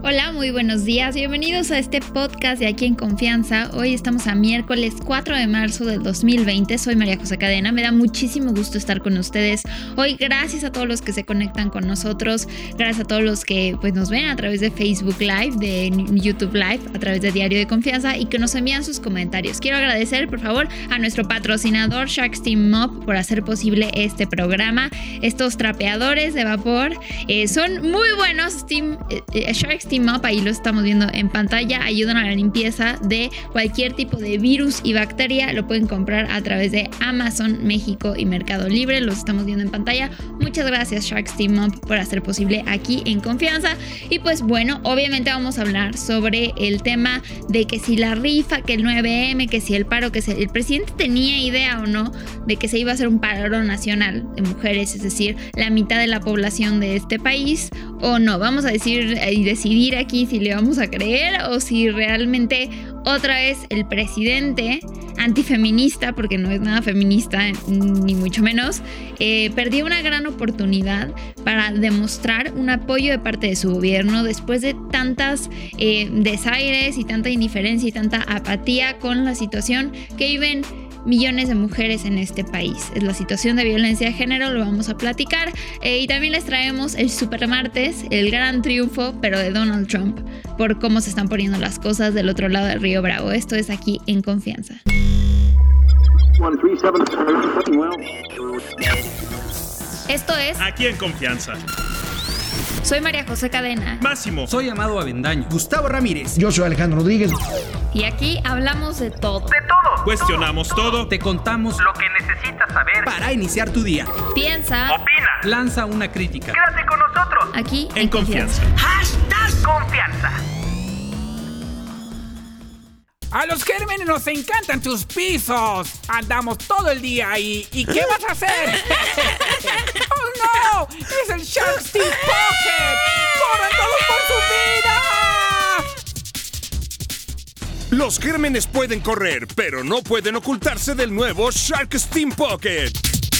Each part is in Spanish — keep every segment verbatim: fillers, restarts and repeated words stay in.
Hola, muy buenos días, bienvenidos a este podcast de Aquí en Confianza. Hoy estamos a miércoles cuatro de marzo del dos mil veinte, soy María José Cadena, me da muchísimo gusto estar con ustedes hoy. Gracias a todos los que se conectan con nosotros, gracias a todos los que pues, nos ven a través de Facebook Live, de YouTube Live, a través de Diario de Confianza y que nos envían sus comentarios. Quiero agradecer por favor a nuestro patrocinador Shark Steam Mop por hacer posible este programa. Estos trapeadores de vapor eh, son muy buenos. Steam, eh, Shark Steam Mop, ahí lo estamos viendo en pantalla, ayudan a la limpieza de cualquier tipo de virus y bacteria. Lo pueden comprar a través de Amazon México y Mercado Libre, los estamos viendo en pantalla. Muchas gracias Shark Steam Mop por hacer posible Aquí en Confianza. Y pues bueno, obviamente vamos a hablar sobre el tema de que si la rifa, que el nueve eme, que si el paro, que si el presidente tenía idea o no de que se iba a hacer un paro nacional de mujeres, es decir, la mitad de la población de este país, o no. Vamos a decir y decidir aquí si le vamos a creer o si realmente otra vez el presidente antifeminista, porque no es nada feminista ni mucho menos, eh, perdió una gran oportunidad para demostrar un apoyo de parte de su gobierno después de tantas eh, desaires y tanta indiferencia y tanta apatía con la situación que viven millones de mujeres en este país. Es la situación de violencia de género, lo vamos a platicar. Eh, y también les traemos el super martes, el gran triunfo, pero de Donald Trump, por cómo se están poniendo las cosas del otro lado del río Bravo. Esto es Aquí en Confianza. Esto es Aquí en Confianza. Soy María José Cadena. Máximo. Soy Amado Avendaño. Gustavo Ramírez. Yo soy Alejandro Rodríguez. Y aquí hablamos de todo. De todo. Cuestionamos todo. todo. Te contamos lo que necesitas saber para iniciar tu día. Piensa. Opina. Lanza una crítica. Quédate con nosotros. Aquí en, en Confianza. Confianza. Hashtag Confianza. A los gérmenes nos encantan tus pisos. Andamos todo el día ahí. ¿Y qué vas a hacer? ¡Oh, no! ¡Es el Shark Steam Pocket! ¡Corran todos por su vida! Los gérmenes pueden correr, pero no pueden ocultarse del nuevo Shark Steam Pocket.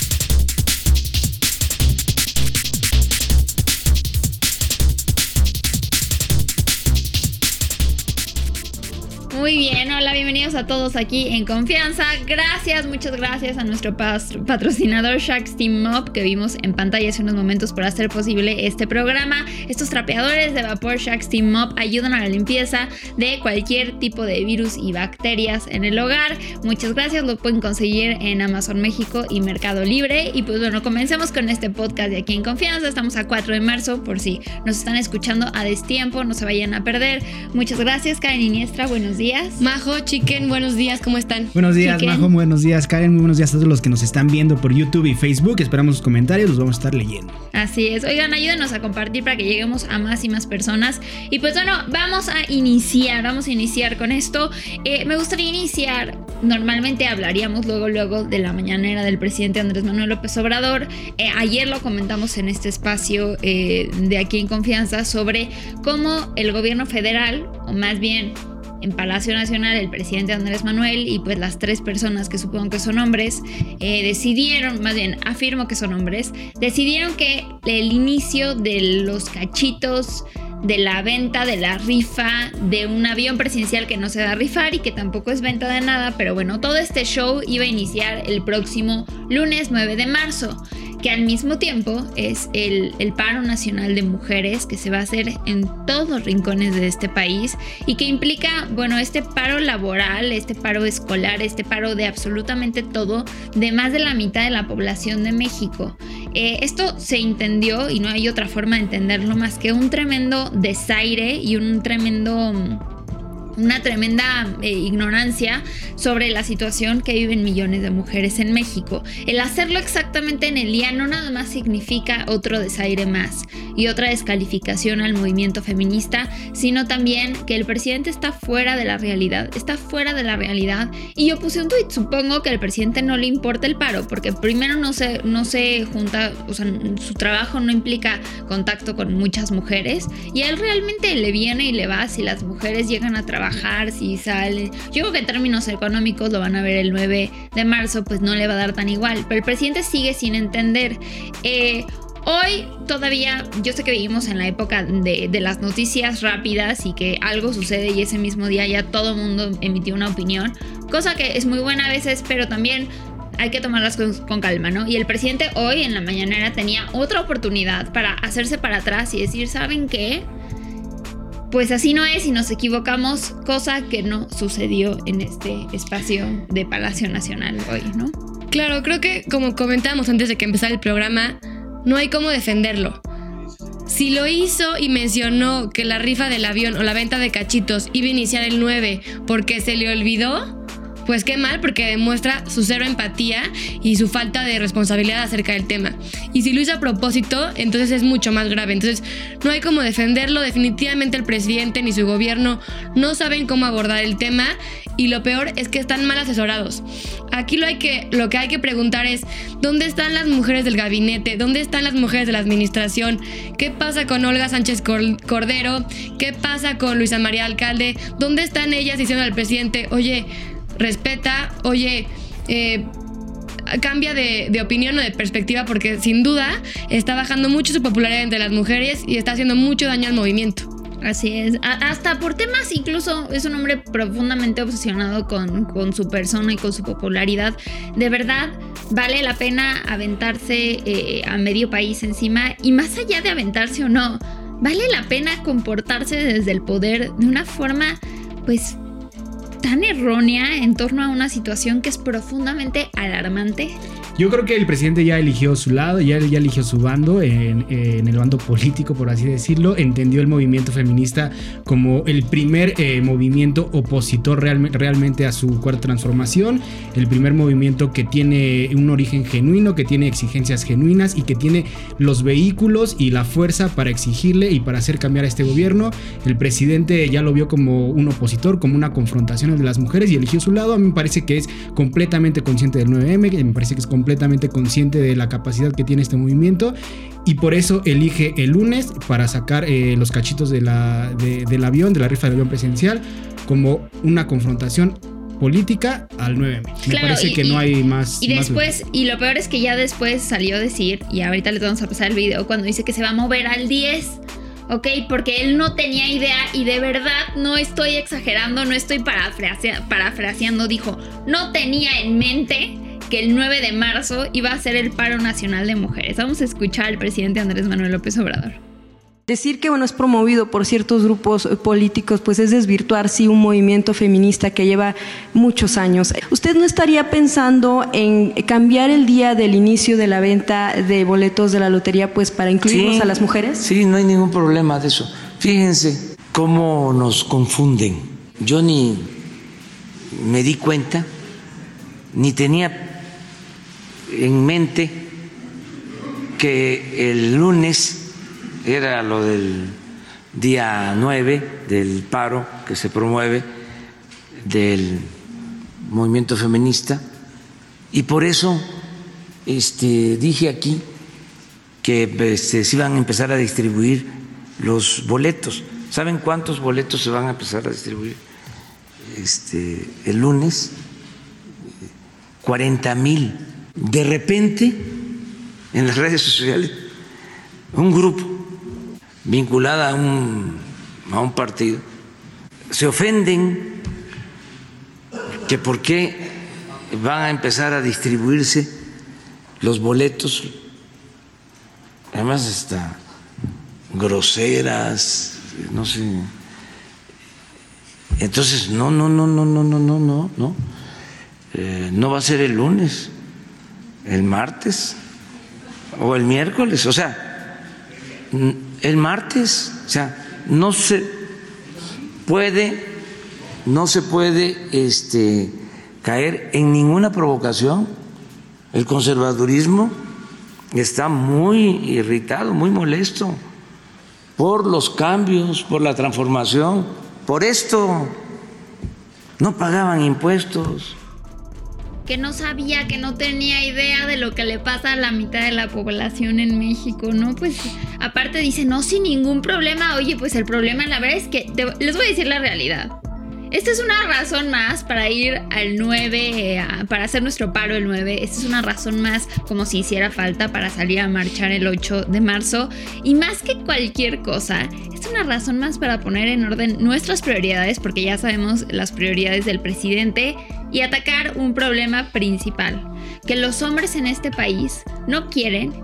Muy bien, hola, bienvenidos a todos Aquí en Confianza. Gracias, muchas gracias a nuestro patrocinador Shark Steam Mop, que vimos en pantalla hace unos momentos por hacer posible este programa. Estos trapeadores de vapor Shark Steam Mop ayudan a la limpieza de cualquier tipo de virus y bacterias en el hogar. Muchas gracias, lo pueden conseguir en Amazon México y Mercado Libre. Y pues bueno, comencemos con este podcast de Aquí en Confianza. Estamos a cuatro de marzo, por si nos están escuchando a destiempo, no se vayan a perder. Muchas gracias, Karen Iniestra, buenos días. Majo, Chicken, buenos días, ¿cómo están? Buenos días, Chicken. Majo, buenos días, Karen, muy buenos días a todos los que nos están viendo por YouTube y Facebook. Esperamos sus comentarios, los vamos a estar leyendo. Así es, oigan, ayúdenos a compartir para que lleguemos a más y más personas. Y pues bueno, vamos a iniciar, vamos a iniciar con esto. Eh, me gustaría iniciar, normalmente hablaríamos luego, luego de la mañanera del presidente Andrés Manuel López Obrador. Eh, ayer lo comentamos en este espacio eh, de Aquí en Confianza sobre cómo el gobierno federal, o más bien en Palacio Nacional, el presidente Andrés Manuel y pues las tres personas que supongo que son hombres, eh, decidieron, más bien afirmo que son hombres, decidieron que el inicio de los cachitos, de la venta, de la rifa de un avión presidencial que no se va a rifar y que tampoco es venta de nada, pero bueno, todo este show iba a iniciar el próximo lunes nueve de marzo, que al mismo tiempo es el, el paro nacional de mujeres que se va a hacer en todos los rincones de este país y que implica, bueno, este paro laboral, este paro escolar, este paro de absolutamente todo, de más de la mitad de la población de México. Eh, esto se entendió, y no hay otra forma de entenderlo más que un tremendo desaire y un tremendo... una tremenda eh, ignorancia sobre la situación que viven millones de mujeres en México. El hacerlo exactamente en el día no nada más significa otro desaire más y otra descalificación al movimiento feminista, sino también que el presidente está fuera de la realidad, está fuera de la realidad. Y yo puse un tuit, supongo que al presidente no le importa el paro, porque primero no se, no se junta, o sea, su trabajo no implica contacto con muchas mujeres, y a él realmente le viene y le va si las mujeres llegan a trabajar trabajar, si sale. Yo creo que en términos económicos lo van a ver el nueve de marzo, pues no le va a dar tan igual. Pero el presidente sigue sin entender. Eh, Hoy todavía, yo sé que vivimos en la época de, de las noticias rápidas y que algo sucede y ese mismo día ya todo el mundo emitió una opinión, cosa que es muy buena a veces, pero también hay que tomarlas con, con calma, ¿no? Y el presidente hoy en la mañanera tenía otra oportunidad para hacerse para atrás y decir, ¿saben qué? Pues así no es y nos equivocamos, cosa que no sucedió en este espacio de Palacio Nacional hoy, ¿no? Claro, creo que como comentábamos antes de que empezara el programa, no hay cómo defenderlo. Si lo hizo y mencionó que la rifa del avión o la venta de cachitos iba a iniciar el nueve porque se le olvidó, pues qué mal, porque demuestra su cero empatía y su falta de responsabilidad acerca del tema. Y si lo hizo a propósito, entonces es mucho más grave. Entonces no hay cómo defenderlo. Definitivamente el presidente ni su gobierno no saben cómo abordar el tema y lo peor es que están mal asesorados. Aquí lo, hay que, lo que hay que preguntar es ¿dónde están las mujeres del gabinete? ¿Dónde están las mujeres de la administración? ¿Qué pasa con Olga Sánchez Cordero? ¿Qué pasa con Luisa María Alcalde? ¿Dónde están ellas diciendo al presidente, oye, respeta, oye, eh, cambia de, de opinión o de perspectiva, porque sin duda está bajando mucho su popularidad entre las mujeres y está haciendo mucho daño al movimiento? Así es, A- hasta por temas, incluso es un hombre profundamente obsesionado con, con su persona y con su popularidad. De verdad, vale la pena aventarse eh, a medio país encima, y más allá de aventarse o no, vale la pena comportarse desde el poder de una forma, pues, tan errónea en torno a una situación que es profundamente alarmante. Yo creo que el presidente ya eligió su lado, ya, ya eligió su bando, en, en el bando político, por así decirlo. Entendió el movimiento feminista como el primer eh, movimiento opositor real, realmente a su cuarta transformación, el primer movimiento que tiene un origen genuino, que tiene exigencias genuinas y que tiene los vehículos y la fuerza para exigirle y para hacer cambiar a este gobierno. El presidente ya lo vio como un opositor, como una confrontación de las mujeres y eligió su lado. A mí me parece que es completamente consciente del nueve eme, que me parece que es completamente consciente de la capacidad que tiene este movimiento y por eso elige el lunes para sacar eh, los cachitos de la, de, del avión, de la rifa del avión presidencial, como una confrontación política al nueve eme. Me Claro, parece y, que no hay más. Y más después, y lo peor es que ya después salió a decir, y ahorita les vamos a pasar el video, cuando dice que se va a mover al diez. Ok, porque él no tenía idea y de verdad no estoy exagerando, no estoy parafrasea, parafraseando, dijo, no tenía en mente que el nueve de marzo iba a ser el paro nacional de mujeres. Vamos a escuchar al presidente Andrés Manuel López Obrador. Decir que bueno es promovido por ciertos grupos políticos, pues es desvirtuar sí un movimiento feminista que lleva muchos años. ¿Usted no estaría pensando en cambiar el día del inicio de la venta de boletos de la lotería, pues para incluirnos sí, a las mujeres? Sí, no hay ningún problema de eso. Fíjense cómo nos confunden. Yo ni me di cuenta, ni tenía en mente que el lunes era lo del día nueve, del paro que se promueve del movimiento feminista, y por eso este, dije aquí que este, se iban a empezar a distribuir los boletos. ¿Saben cuántos boletos se van a empezar a distribuir este, el lunes? cuarenta mil. De repente, en las redes sociales, un grupo vinculado a un, a un partido se ofenden que por qué van a empezar a distribuirse los boletos, además hasta groseras, no sé. Entonces, no, no, no, no, no, no, no, no, no, eh, no va a ser el lunes, el martes o el miércoles, o sea, el martes, o sea, no se puede, no se puede este, caer en ninguna provocación. El conservadurismo está muy irritado, muy molesto por los cambios, por la transformación, por esto. No pagaban impuestos. Que no sabía, que no tenía idea de lo que le pasa a la mitad de la población en México, ¿no? Pues aparte dice, no, sin ningún problema. Oye, pues el problema la verdad es que te, les voy a decir la realidad. esta es una razón más para ir al nueve, eh, para hacer nuestro paro el nueve. Esta es una razón más, como si hiciera falta, para salir a marchar el ocho de marzo. Y más que cualquier cosa, es una razón más para poner en orden nuestras prioridades, porque ya sabemos las prioridades del presidente, y atacar un problema principal, que los hombres en este país no quieren,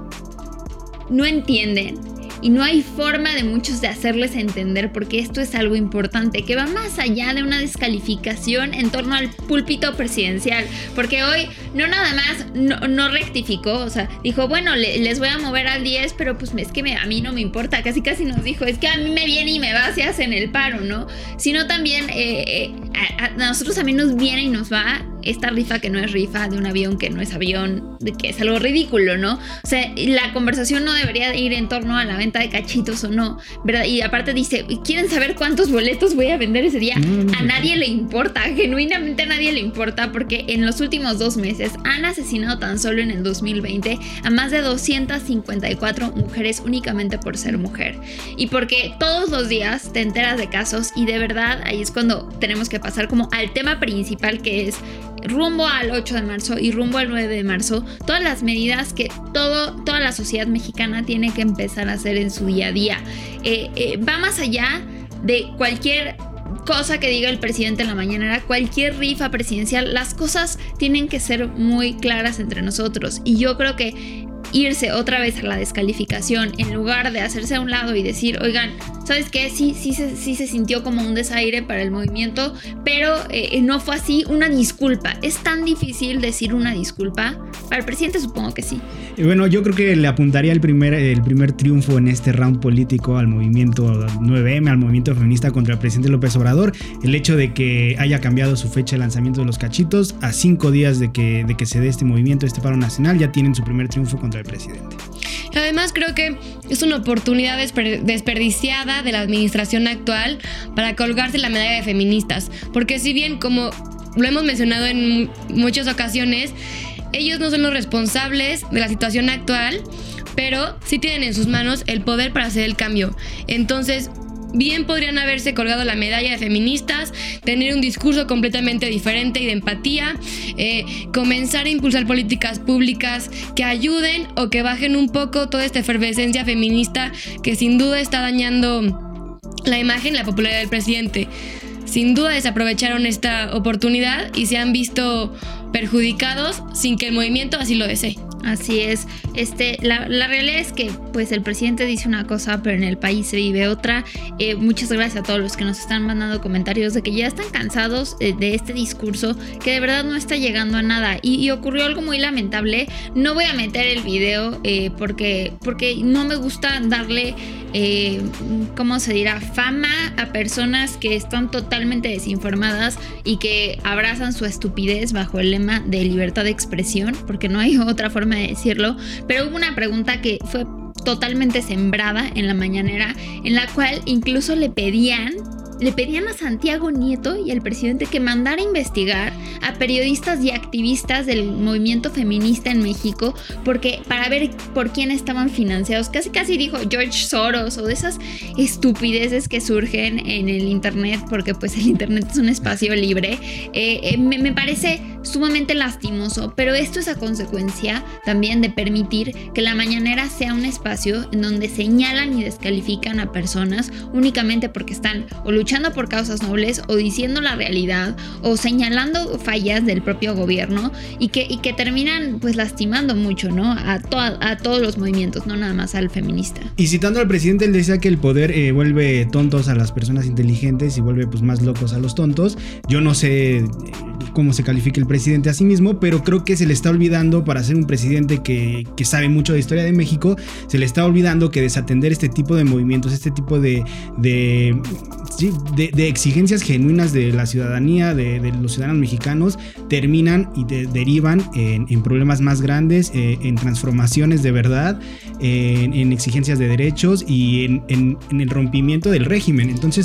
no entienden, y no hay forma de muchos de hacerles entender, porque esto es algo importante que va más allá de una descalificación en torno al púlpito presidencial, porque hoy no nada más no, no rectificó, o sea, dijo, bueno, le, les voy a mover al diez, pero pues es que me, a mí no me importa, casi casi nos dijo, es que a mí me viene y me va si hacen el paro, ¿no? Sino también eh, eh, a, a nosotros también nos viene y nos va esta rifa que no es rifa, de un avión que no es avión, de que es algo ridículo, ¿no? O sea, la conversación no debería ir en torno a la venta de cachitos o no, ¿verdad? Y aparte dice, ¿quieren saber cuántos boletos voy a vender ese día? A nadie le importa, genuinamente a nadie le importa, porque en los últimos dos meses han asesinado tan solo en el dos mil veinte a más de doscientas cincuenta y cuatro mujeres únicamente por ser mujer. Y porque todos los días te enteras de casos, y de verdad ahí es cuando tenemos que pasar como al tema principal, que es rumbo al ocho de marzo y rumbo al nueve de marzo, todas las medidas que todo, toda la sociedad mexicana tiene que empezar a hacer en su día a día. Eh, eh, va más allá de cualquier cosa que diga el presidente en la mañanera, cualquier rifa presidencial. Las cosas tienen que ser muy claras entre nosotros, y yo creo que irse otra vez a la descalificación en lugar de hacerse a un lado y decir, oigan, ¿sabes qué? Sí, sí, sí, sí se sintió como un desaire para el movimiento, pero eh, no fue así. Una disculpa. ¿Es tan difícil decir una disculpa? Para el presidente supongo que sí. Y bueno, yo creo que le apuntaría el primer, el primer triunfo en este round político al movimiento nueve eme, al movimiento feminista contra el presidente López Obrador, el hecho de que haya cambiado su fecha de lanzamiento de los cachitos a cinco días de que, de que se dé este movimiento, este paro nacional, ya tienen su primer triunfo contra el presidente. Además, creo que es una oportunidad desper- desperdiciada de la administración actual para colgarse la medalla de feministas, porque si bien, como lo hemos mencionado en muchas ocasiones, ellos no son los responsables de la situación actual, pero sí tienen en sus manos el poder para hacer el cambio. Entonces, bien podrían haberse colgado la medalla de feministas, tener un discurso completamente diferente y de empatía, eh, comenzar a impulsar políticas públicas que ayuden o que bajen un poco toda esta efervescencia feminista que sin duda está dañando la imagen y la popularidad del presidente. Sin duda desaprovecharon esta oportunidad y se han visto perjudicados sin que el movimiento así lo desee. Así es. Este, la, la realidad es que pues el presidente dice una cosa, pero en el país se vive otra. Eh, muchas gracias a todos los que nos están mandando comentarios de que ya están cansados eh, de este discurso, que de verdad no está llegando a nada. Y, y ocurrió algo muy lamentable. No voy a meter el video eh, porque, porque no me gusta darle, eh, ¿cómo se dirá?, fama a personas que están totalmente desinformadas y que abrazan su estupidez bajo el lema de libertad de expresión, porque no hay otra forma de decirlo. Pero hubo una pregunta que fue totalmente sembrada en la mañanera, en la cual incluso le pedían le pedían a Santiago Nieto y al presidente que mandara a investigar a periodistas y activistas del movimiento feminista en México, porque para ver por quién estaban financiados. Casi casi dijo George Soros, o de esas estupideces que surgen en el internet, porque pues el internet es un espacio libre. Eh, eh, me, me parece sumamente lastimoso, pero esto es a consecuencia también de permitir que la mañanera sea un espacio en donde señalan y descalifican a personas únicamente porque están o luchando por causas nobles, o diciendo la realidad, o señalando fallas del propio gobierno, y que, y que terminan pues lastimando mucho, ¿no?, a, to- a todos los movimientos, no nada más al feminista. Y citando al presidente, él decía que el poder eh, vuelve tontos a las personas inteligentes y vuelve pues más locos a los tontos. Yo no sé cómo se califica el presidente a sí mismo, pero creo que se le está olvidando, para ser un presidente que, que sabe mucho de historia de México, se le está olvidando que desatender este tipo de movimientos, este tipo de, de, sí, de, de exigencias genuinas de la ciudadanía, de, de los ciudadanos mexicanos, terminan y de, derivan en, en problemas más grandes, eh, en transformaciones de verdad, en, en exigencias de derechos y en, en, en el rompimiento del régimen. Entonces,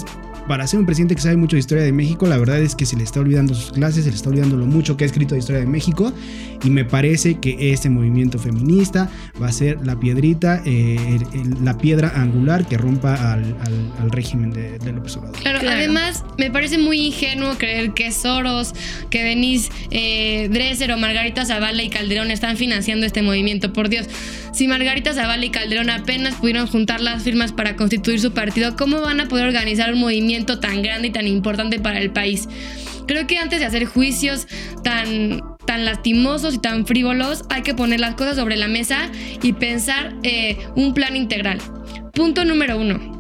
para ser un presidente que sabe mucho de historia de México, la verdad es que se le está olvidando sus clases, se le está olvidando lo mucho que ha escrito de historia de México, y me parece que este movimiento feminista va a ser la piedrita, eh, el, el, la piedra angular que rompa al, al, al régimen de, de López Obrador. Claro, Claro. Además me parece muy ingenuo creer que Soros, que Denise eh, Dresser o Margarita Zavala y Calderón están financiando este movimiento. Por Dios, si Margarita Zavala y Calderón apenas pudieron juntar las firmas para constituir su partido, ¿cómo van a poder organizar un movimiento tan grande y tan importante para el país? Creo que antes de hacer juicios tan, tan lastimosos y tan frívolos, hay que poner las cosas sobre la mesa y pensar eh, un plan integral. Punto número uno.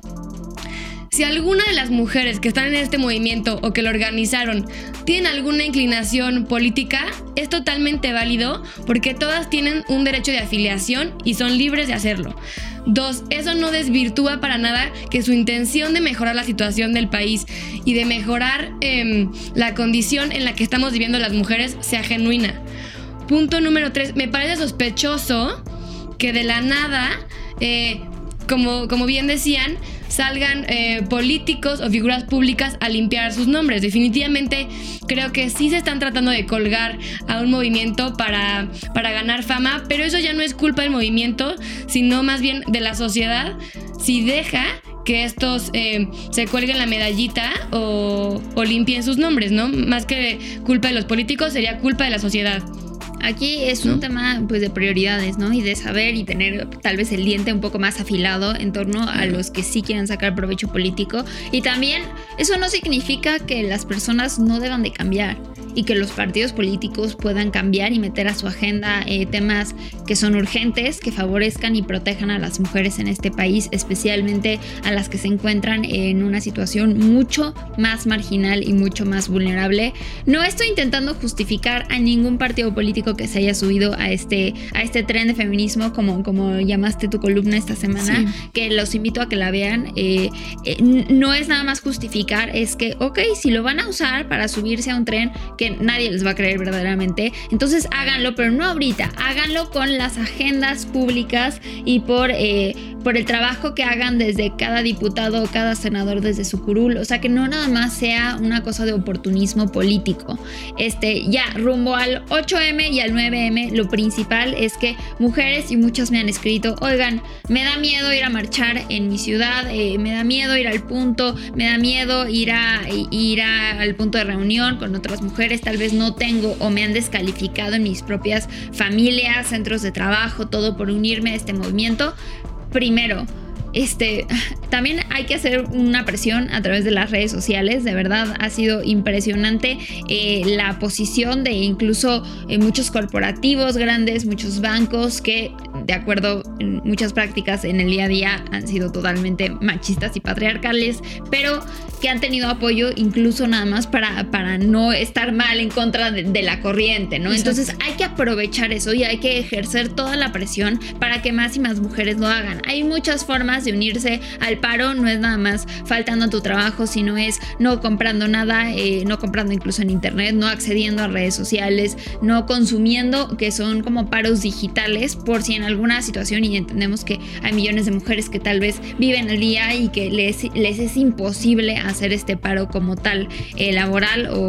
Si alguna de las mujeres que están en este movimiento o que lo organizaron tienen alguna inclinación política, es totalmente válido porque todas tienen un derecho de afiliación y son libres de hacerlo. Dos, eso no desvirtúa para nada que su intención de mejorar la situación del país y de mejorar eh, la condición en la que estamos viviendo las mujeres sea genuina. Punto número tres, me parece sospechoso que de la nada, eh, como, como bien decían, salgan eh, políticos o figuras públicas a limpiar sus nombres. Definitivamente creo que sí se están tratando de colgar a un movimiento para, para ganar fama, pero eso ya no es culpa del movimiento, sino más bien de la sociedad, si deja que estos eh, se cuelguen la medallita o, o limpien sus nombres, ¿no? Más que culpa de los políticos, sería culpa de la sociedad. Aquí es un ¿no? tema pues de prioridades, ¿no? Y de saber y tener tal vez el diente un poco más afilado en torno a los que sí quieren sacar provecho político. Y también eso no significa que las personas no deban de cambiar y que los partidos políticos puedan cambiar y meter a su agenda eh, temas que son urgentes, que favorezcan y protejan a las mujeres en este país, especialmente a las que se encuentran en una situación mucho más marginal y mucho más vulnerable. No estoy intentando justificar a ningún partido político que se haya subido a este, a este tren de feminismo, como, como llamaste tu columna esta semana, sí. que los invito a que la vean. Eh, eh, no es nada más justificar, es que, ok, si lo van a usar para subirse a un tren que nadie les va a creer verdaderamente, entonces háganlo, pero no ahorita, háganlo con las agendas públicas y por, eh, por el trabajo que hagan desde cada diputado o cada senador desde su curul, o sea, que no nada más sea una cosa de oportunismo político. Este, ya, rumbo al ocho eme y al nueve eme, lo principal es que mujeres, y muchas me han escrito, oigan, me da miedo ir a marchar en mi ciudad, eh, me da miedo ir al punto, me da miedo ir, a, ir a, al punto de reunión con otras mujeres, tal vez no tengo o me han descalificado en mis propias familias, centros de trabajo, todo por unirme a este movimiento. Primero, Este, también hay que hacer una presión a través de las redes sociales. De verdad ha sido impresionante eh, la posición de incluso eh, muchos corporativos grandes, muchos bancos que de acuerdo en muchas prácticas en el día a día han sido totalmente machistas y patriarcales, pero que han tenido apoyo incluso nada más para, para no estar mal en contra de, de la corriente, ¿no? Exacto. Entonces hay que aprovechar eso y hay que ejercer toda la presión para que más y más mujeres lo hagan. Hay muchas formas de unirse al paro, no es nada más faltando a tu trabajo, sino es no comprando nada, eh, no comprando incluso en internet, no accediendo a redes sociales, no consumiendo, que son como paros digitales, por si en alguna situación, y entendemos que hay millones de mujeres que tal vez viven el día y que les, les es imposible hacer este paro como tal, eh, laboral o,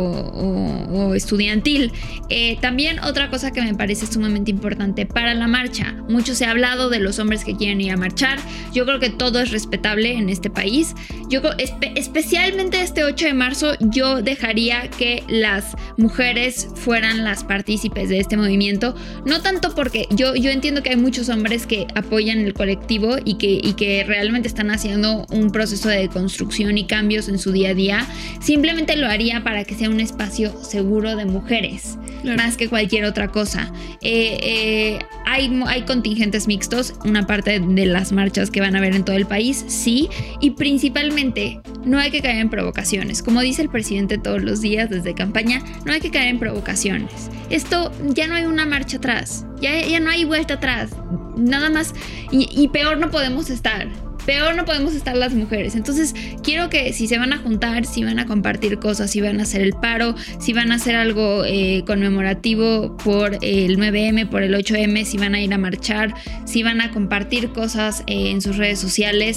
o, o estudiantil. Eh, también otra cosa que me parece sumamente importante para la marcha, mucho se ha hablado de los hombres que quieren ir a marchar. Yo creo que todo es respetable en este país. Yo espe- especialmente este ocho de marzo, yo dejaría que las mujeres fueran las partícipes de este movimiento, no tanto porque yo, yo entiendo que hay muchos hombres que apoyan el colectivo y que, y que realmente están haciendo un proceso de deconstrucción y cambios en su día a día. Simplemente lo haría para que sea un espacio seguro de mujeres, claro, más que cualquier otra cosa. Eh, eh, hay, hay contingentes mixtos, una parte de las marchas que van a haber en todo el país, sí, y principalmente no hay que caer en provocaciones. Como dice el presidente todos los días desde campaña, no hay que caer en provocaciones. Esto ya no hay una marcha atrás, ya, ya no hay vuelta atrás, nada más, y, y peor no podemos estar. Peor no podemos estar las mujeres. Entonces quiero que si se van a juntar, si van a compartir cosas, si van a hacer el paro, si van a hacer algo eh, conmemorativo por el nueve eme, por el ocho eme, si van a ir a marchar, si van a compartir cosas eh, en sus redes sociales,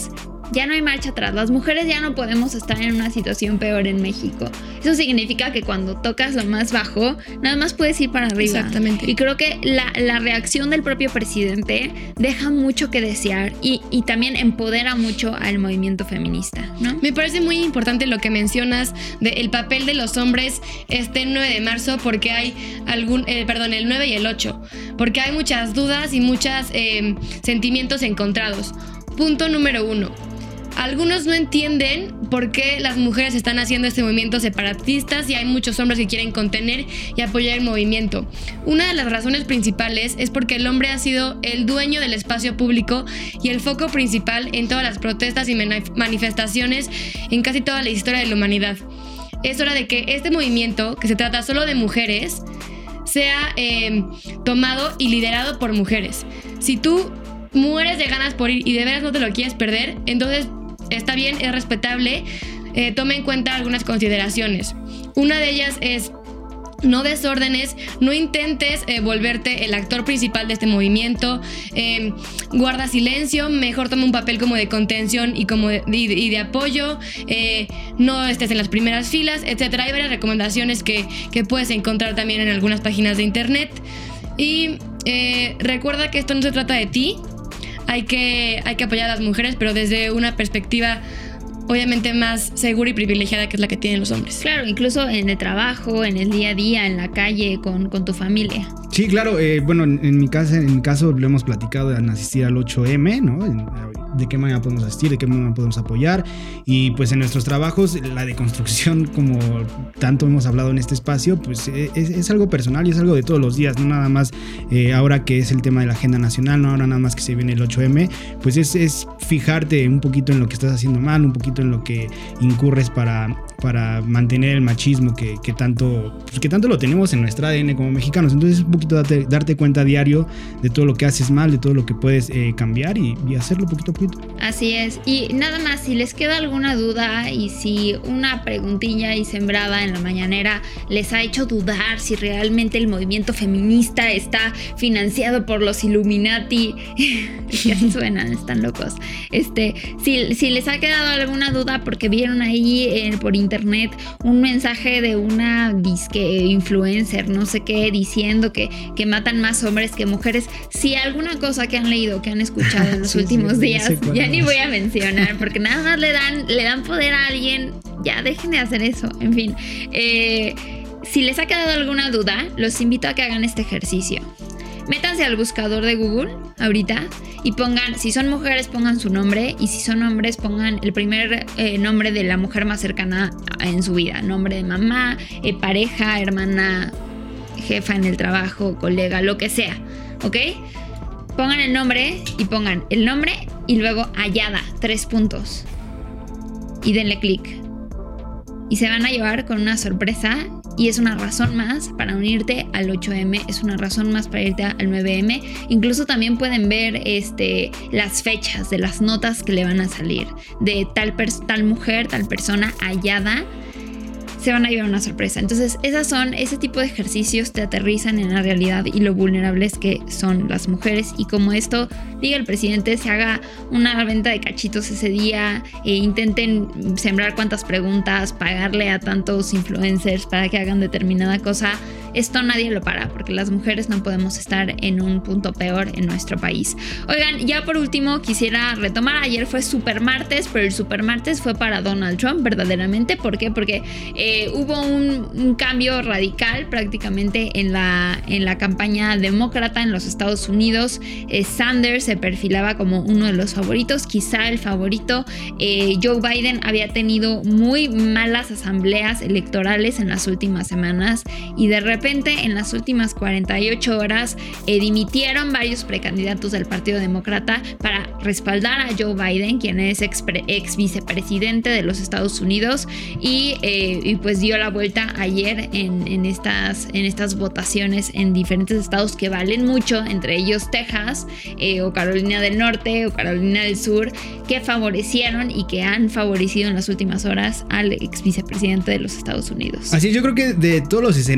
ya no hay marcha atrás. Las mujeres ya no podemos estar en una situación peor en México. Eso significa que cuando tocas lo más bajo, nada más puedes ir para arriba. Exactamente. Y creo que la, la reacción del propio presidente deja mucho que desear y, y también empodera mucho al movimiento feminista, ¿no? Me parece muy importante lo que mencionas del papel de los hombres este nueve de marzo, porque hay algún, eh, perdón, el nueve y el ocho, porque hay muchas dudas y muchos eh, sentimientos encontrados. Punto número uno. Algunos no entienden por qué las mujeres están haciendo este movimiento separatista y hay muchos hombres que quieren contener y apoyar el movimiento. Una de las razones principales es porque el hombre ha sido el dueño del espacio público y el foco principal en todas las protestas y manifestaciones en casi toda la historia de la humanidad. Es hora de que este movimiento, que se trata solo de mujeres, sea eh, tomado y liderado por mujeres. Si tú mueres de ganas por ir y de veras no te lo quieres perder, entonces está bien, es respetable. Eh, toma en cuenta algunas consideraciones. Una de ellas es: no desórdenes, no intentes eh, volverte el actor principal de este movimiento, eh, guarda silencio, mejor toma un papel como de contención y, como de, y, y de apoyo, eh, no estés en las primeras filas, etcétera. Hay varias recomendaciones que, que puedes encontrar también en algunas páginas de internet. Y eh, recuerda que esto no se trata de ti. Hay que, hay que apoyar a las mujeres, pero desde una perspectiva obviamente más segura y privilegiada, que es la que tienen los hombres. Claro, incluso en el trabajo, en el día a día, en la calle, con, con tu familia. Sí, claro. Eh, bueno, en, en, mi casa, en mi caso lo hemos platicado de asistir al ocho eme, ¿no? En, de qué manera podemos asistir, de qué manera podemos apoyar. Y pues en nuestros trabajos, la deconstrucción, como tanto hemos hablado en este espacio, pues es, es algo personal y es algo de todos los días, no nada más eh, ahora que es el tema de la agenda nacional, no ahora nada más que se viene el ocho eme, pues es, es fijarte un poquito en lo que estás haciendo mal, un poquito en lo que incurres para, para mantener el machismo que, que, tanto, pues que tanto lo tenemos en nuestra A D N como mexicanos. Entonces un poquito darte, darte cuenta diario de todo lo que haces mal, de todo lo que puedes eh, cambiar y, y hacerlo poquito a poquito. Así es. Y nada más, si les queda alguna duda y si una preguntilla y sembrada en la mañanera les ha hecho dudar si realmente el movimiento feminista está financiado por los Illuminati, que así suenan, están locos. Este, si, si les ha quedado alguna duda porque vieron ahí eh, por internet un mensaje de una disque influencer, no sé qué, diciendo que, que matan más hombres que mujeres, si alguna cosa que han leído, que han escuchado en los sí, últimos sí, días, ya ni voy a mencionar, porque nada más le dan, le dan poder a alguien, ya dejen de hacer eso. En fin, eh, si les ha quedado alguna duda, los invito a que hagan este ejercicio. Métanse al buscador de Google ahorita y pongan, si son mujeres pongan su nombre, y si son hombres pongan el primer eh, nombre de la mujer más cercana en su vida, nombre de mamá, eh, pareja, hermana, jefa en el trabajo, colega, lo que sea, ¿ok? Pongan el nombre y pongan el nombre y luego hallada, tres puntos, y denle clic. Y se van a llevar con una sorpresa, y es una razón más para unirte al ocho eme, es una razón más para irte al nueve eme. Incluso también pueden ver este, las fechas de las notas que le van a salir de tal, pers- tal mujer, tal persona hallada. Se van a llevar una sorpresa. Entonces, esas son, ese tipo de ejercicios te aterrizan en la realidad y lo vulnerables que son las mujeres. Y como esto, diga el presidente, se haga una venta de cachitos ese día, e intenten sembrar cuantas preguntas, pagarle a tantos influencers para que hagan determinada cosa. Esto nadie lo para, porque las mujeres no podemos estar en un punto peor en nuestro país. Oigan, ya por último quisiera retomar, ayer fue Super Martes, pero el Super Martes fue para Donald Trump verdaderamente. ¿Por qué? Porque eh, hubo un, un cambio radical prácticamente en la, en la campaña demócrata en los Estados Unidos. eh, Sanders se perfilaba como uno de los favoritos, quizá el favorito. eh, Joe Biden había tenido muy malas asambleas electorales en las últimas semanas, y de repente en las últimas cuarenta y ocho horas eh, dimitieron varios precandidatos del Partido Demócrata para respaldar a Joe Biden, quien es ex, ex vicepresidente de los Estados Unidos, y, eh, y pues dio la vuelta ayer en, en, estas, en estas votaciones en diferentes estados que valen mucho, entre ellos Texas eh, o Carolina del Norte o Carolina del Sur, que favorecieron y que han favorecido en las últimas horas al ex vicepresidente de los Estados Unidos. Así, yo creo que de todos los escenarios posibles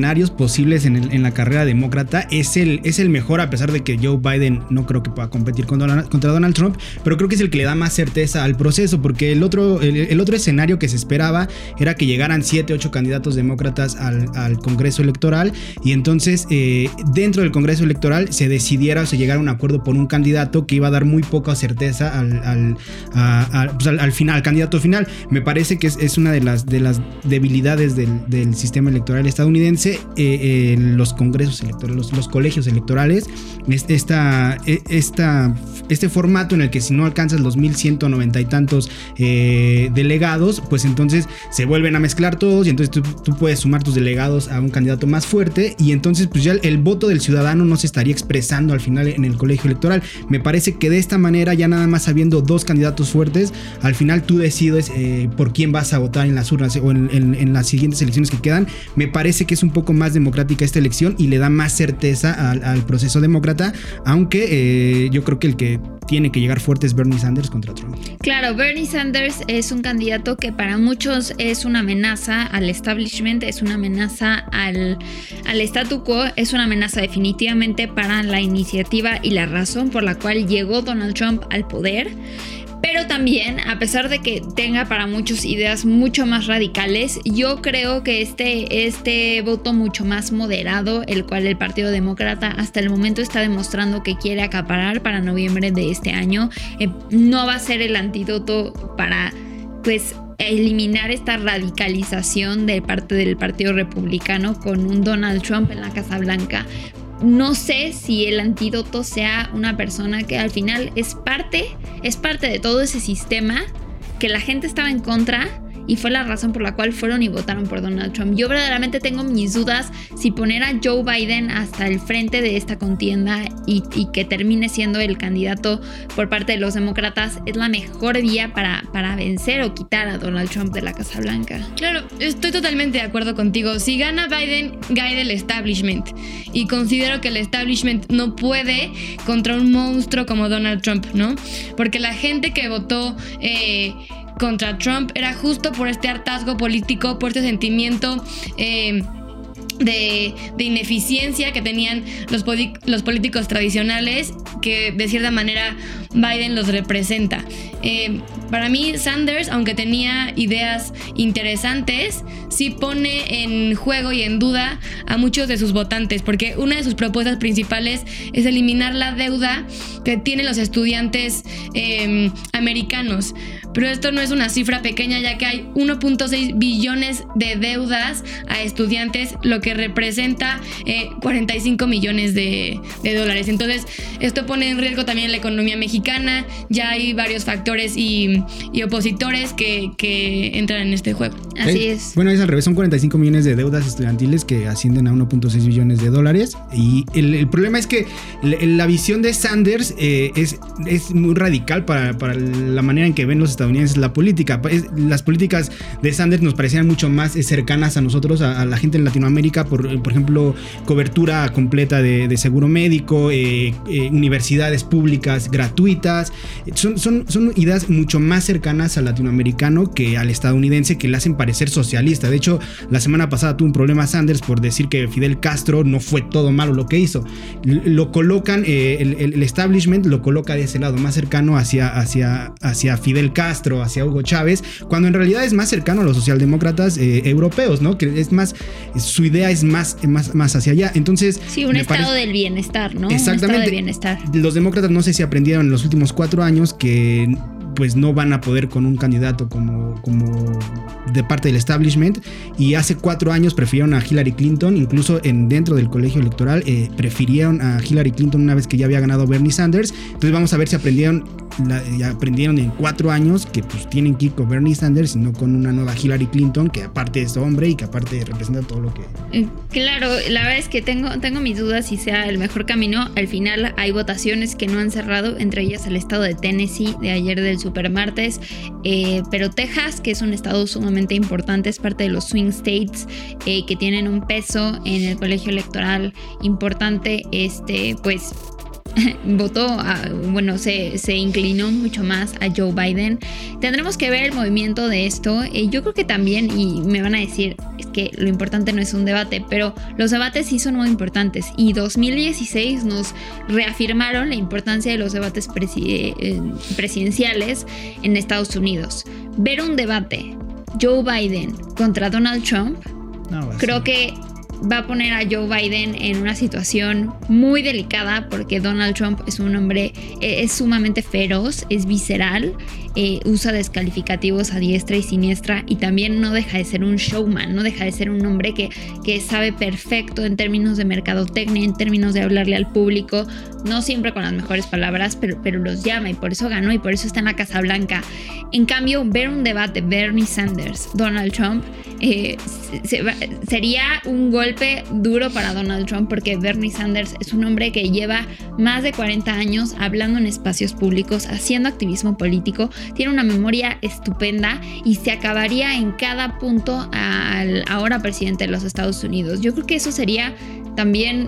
posibles en, el, en la carrera demócrata. Es el, es el mejor, a pesar de que Joe Biden no creo que pueda competir con Donald, contra Donald Trump, pero creo que es el que le da más certeza al proceso, porque el otro, el, el otro escenario que se esperaba era que llegaran siete, ocho candidatos demócratas al, al Congreso electoral, y entonces eh, dentro del Congreso electoral se decidiera o se llegara a un acuerdo por un candidato que iba a dar muy poca certeza al, al, a, a, pues al, al final, al candidato final. Me parece que es, es una de las, de las debilidades del, del sistema electoral estadounidense, eh, eh, los congresos electorales, los, los colegios electorales, esta, esta, este formato en el que si no alcanzas los mil ciento noventa y tantos eh, delegados, pues entonces se vuelven a mezclar todos, y entonces tú, tú puedes sumar tus delegados a un candidato más fuerte, y entonces pues ya el, el voto del ciudadano no se estaría expresando al final en el colegio electoral. Me parece que de esta manera, ya nada más habiendo dos candidatos fuertes, al final tú decides eh, por quién vas a votar en las urnas o en, en, en las siguientes elecciones que quedan. Me parece que es un poco más democrática esta elección y le da más certeza al, al proceso demócrata, aunque eh, yo creo que el que tiene que llegar fuerte es Bernie Sanders contra Trump. Claro, Bernie Sanders es un candidato que para muchos es una amenaza al establishment, es una amenaza al, al statu quo, es una amenaza definitivamente para la iniciativa y la razón por la cual llegó Donald Trump al poder. Pero también, a pesar de que tenga para muchos ideas mucho más radicales, yo creo que este, este voto mucho más moderado, el cual el Partido Demócrata hasta el momento está demostrando que quiere acaparar para noviembre de este año, eh, no va a ser el antídoto para, pues, eliminar esta radicalización de parte del Partido Republicano con un Donald Trump en la Casa Blanca. No sé si el antídoto sea una persona que al final es parte, es parte de todo ese sistema que la gente estaba en contra y fue la razón por la cual fueron y votaron por Donald Trump. Yo verdaderamente tengo mis dudas si poner a Joe Biden hasta el frente de esta contienda y, y que termine siendo el candidato por parte de los demócratas es la mejor vía para, para vencer o quitar a Donald Trump de la Casa Blanca. Claro, estoy totalmente de acuerdo contigo. Si gana Biden, gana el establishment. Y considero que el establishment no puede contra un monstruo como Donald Trump, ¿no? Porque la gente que votó eh, contra Trump era justo por este hartazgo político, por este sentimiento eh, de, de ineficiencia que tenían los, los políticos tradicionales, que de cierta manera Biden los representa. Eh, para mí Sanders, aunque tenía ideas interesantes, sí pone en juego y en duda a muchos de sus votantes, porque una de sus propuestas principales es eliminar la deuda que tienen los estudiantes eh, americanos. Pero esto no es una cifra pequeña, ya que hay uno punto seis billones de deudas a estudiantes, lo que representa eh, cuarenta y cinco millones de, de dólares. Entonces, esto pone en riesgo también la economía mexicana. Ya hay varios factores y, y opositores que, que entran en este juego. Así ¿Eh? es. Bueno, es al revés, son cuarenta y cinco millones de deudas estudiantiles que ascienden a uno punto seis billones de dólares. Y el, el problema es que la, la visión de Sanders eh, es, es muy radical para, para la manera en que ven los estadounidenses la política. Las políticas de Sanders nos parecían mucho más cercanas a nosotros, a, a la gente en Latinoamérica, por, por ejemplo, cobertura completa de, de seguro médico, eh, eh, universidades públicas gratuitas. Son, son, son ideas mucho más cercanas al latinoamericano que al estadounidense, que le hacen parecer socialista. De hecho, la semana pasada tuvo un problema Sanders por decir que Fidel Castro no fue todo malo lo que hizo. Lo colocan, eh, el, el establishment lo coloca de ese lado, más cercano hacia, hacia, hacia Fidel Castro, hacia Hugo Chávez, cuando en realidad es más cercano a los socialdemócratas eh, europeos, ¿no? Que es más, su idea es más, más, más hacia allá. Entonces, sí, un estado parece... del bienestar, ¿no? Exactamente. Un estado de bienestar. Los demócratas no sé si aprendieron en los últimos cuatro años que pues no van a poder con un candidato como, como de parte del establishment, y hace cuatro años prefirieron a Hillary Clinton, incluso en, dentro del colegio electoral eh, prefirieron a Hillary Clinton una vez que ya había ganado Bernie Sanders. Entonces vamos a ver si aprendieron la, ya aprendieron en cuatro años que pues tienen que ir con Bernie Sanders y no con una nueva Hillary Clinton, que aparte es hombre y que aparte representa todo lo que... Claro, la verdad es que tengo, tengo mis dudas si sea el mejor camino. Al final hay votaciones que no han cerrado, entre ellas el estado de Tennessee de ayer del supermartes, eh, pero Texas, que es un estado sumamente importante, es parte de los swing states eh, que tienen un peso en el colegio electoral importante, este, pues votó, a, bueno, se, se inclinó mucho más a Joe Biden. Tendremos que ver el movimiento de esto. Eh, yo creo que también, y me van a decir, es que lo importante no es un debate, pero los debates sí son muy importantes. Y dos mil dieciséis nos reafirmaron la importancia de los debates presi- eh, presidenciales en Estados Unidos. Ver un debate, Joe Biden contra Donald Trump, no, creo que va a poner a Joe Biden en una situación muy delicada porque Donald Trump es un hombre, eh, es sumamente feroz, es visceral, eh, usa descalificativos a diestra y siniestra y también no deja de ser un showman, no deja de ser un hombre que, que sabe perfecto en términos de mercadotecnia, en términos de hablarle al público, no siempre con las mejores palabras, pero, pero los llama y por eso ganó y por eso está en la Casa Blanca. En cambio, ver un debate Bernie Sanders, Donald Trump, eh, se, se, sería un golpe duro para Donald Trump porque Bernie Sanders es un hombre que lleva más de cuarenta años hablando en espacios públicos, haciendo activismo político, tiene una memoria estupenda y se acabaría en cada punto al ahora presidente de los Estados Unidos. Yo creo que eso sería también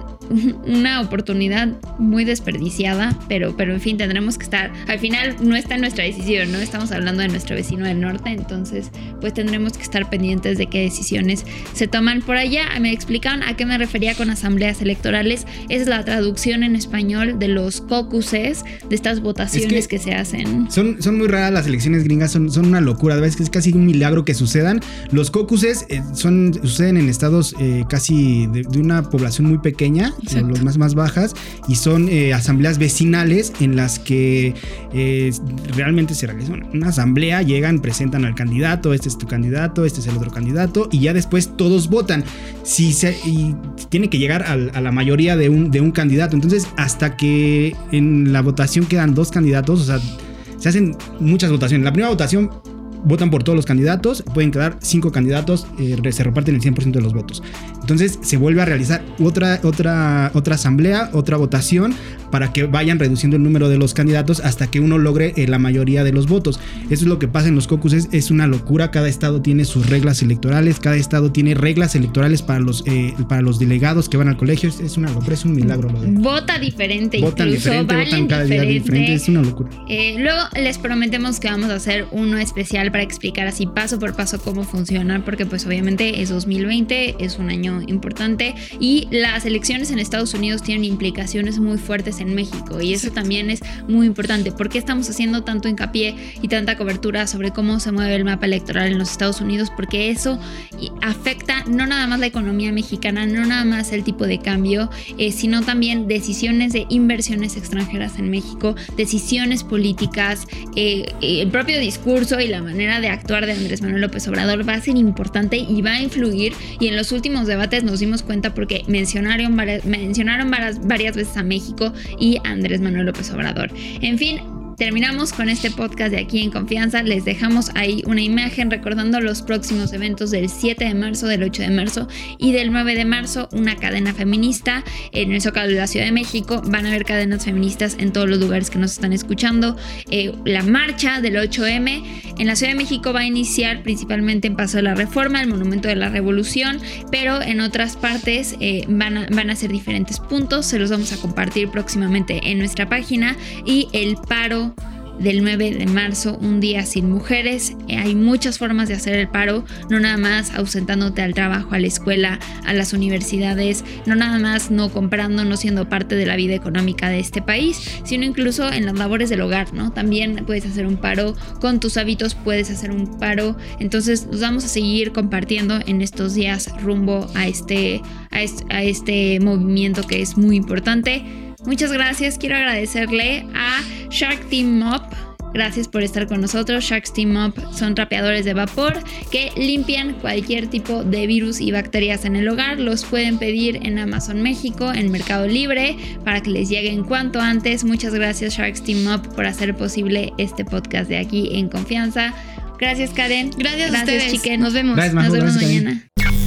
una oportunidad muy desperdiciada, pero, pero en fin, tendremos que estar, al final no está en nuestra decisión, ¿no? Estamos hablando de nuestro vecino del norte, entonces pues tendremos que estar pendientes de qué decisiones se toman por allá. Me explicaron a qué me refería con asambleas electorales, es la traducción en español de los caucuses, de estas votaciones es que, que se hacen. Son, son muy raras las elecciones gringas, son, son una locura, ¿ves? Que es casi un milagro que sucedan. Los caucuses eh, son, suceden en estados eh, casi de, de una población muy pequeña, los más, más bajas, y son eh, asambleas vecinales en las que eh, realmente se realiza una asamblea, llegan, presentan al candidato, este es tu candidato, este es el otro candidato, y ya después todos votan. Si se, y tiene que llegar a, a la mayoría de un, de un candidato. Entonces, hasta que en la votación quedan dos candidatos, o sea, se hacen muchas votaciones. La primera votación votan por todos los candidatos, pueden quedar cinco candidatos, eh, se reparten el cien por ciento de los votos. Entonces se vuelve a realizar otra, otra, otra asamblea, otra votación para que vayan reduciendo el número de los candidatos hasta que uno logre eh, la mayoría de los votos. Eso es lo que pasa en los caucuses, es una locura. Cada estado tiene sus reglas electorales, cada estado tiene reglas electorales para los, eh, para los delegados que van al colegio. Es, es una locura, es un milagro. Lo de... Vota diferente, votan incluso, diferente, votan cada diferente. día diferente, es una locura. Eh, luego les prometemos que vamos a hacer uno especial para explicar así paso por paso cómo funciona, porque pues obviamente es dos mil veinte, es un año importante y las elecciones en Estados Unidos tienen implicaciones muy fuertes en México y eso también es muy importante. ¿Por qué estamos haciendo tanto hincapié y tanta cobertura sobre cómo se mueve el mapa electoral en los Estados Unidos? Porque eso afecta no nada más la economía mexicana, no nada más el tipo de cambio, eh, sino también decisiones de inversiones extranjeras en México, decisiones políticas, eh, el propio discurso y la manera de actuar de Andrés Manuel López Obrador va a ser importante y va a influir, y en los últimos debates nos dimos cuenta porque mencionaron varias, mencionaron varias, varias veces a México y a Andrés Manuel López Obrador. En fin, terminamos con este podcast de Aquí en Confianza. Les dejamos ahí una imagen recordando los próximos eventos del siete de marzo, del ocho de marzo y del nueve de marzo, una cadena feminista en el Zócalo de la Ciudad de México. Van a haber cadenas feministas en todos los lugares que nos están escuchando. Eh, la marcha del ocho eme en la Ciudad de México va a iniciar principalmente en Paso de la Reforma, el Monumento de la Revolución, pero en otras partes eh, van, a, van a ser diferentes puntos. Se los vamos a compartir próximamente en nuestra página. Y el paro del nueve de marzo, un día sin mujeres. Eh, hay muchas formas de hacer el paro, no nada más ausentándote al trabajo, a la escuela, a las universidades, no nada más no comprando, no siendo parte de la vida económica de este país, sino incluso en las labores del hogar, ¿no? También puedes hacer un paro con tus hábitos, puedes hacer un paro. Entonces los vamos a seguir compartiendo en estos días rumbo a este, a este, a este movimiento que es muy importante. Muchas gracias, quiero agradecerle a Shark Team Mop. Gracias por estar con nosotros. Shark Team Mop son trapeadores de vapor que limpian cualquier tipo de virus y bacterias en el hogar. Los pueden pedir en Amazon México, en Mercado Libre, para que les lleguen cuanto antes. Muchas gracias Shark Team Mop por hacer posible este podcast de Aquí en Confianza. Gracias Karen. Gracias, gracias a ustedes, chiquen. Nos vemos. Gracias, Majo, Nos vemos gracias, mañana.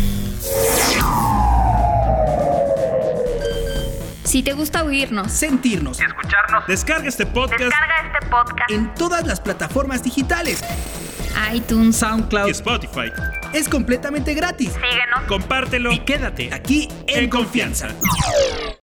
Si te gusta oírnos, Sentirnos. Y escucharnos. Descarga este podcast Descarga este podcast. En todas las plataformas digitales. iTunes, SoundCloud. y Spotify. Es completamente gratis. Síguenos. Compártelo Y quédate aquí en, en confianza.